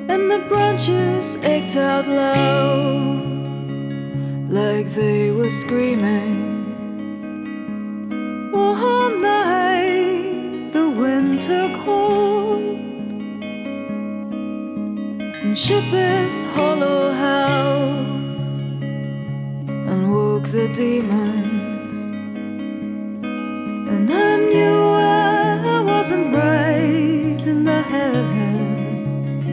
and the branches ached out loud like they were screaming. One night the wind took hold and shook this hollow house and woke the demons. And I knew I wasn't right.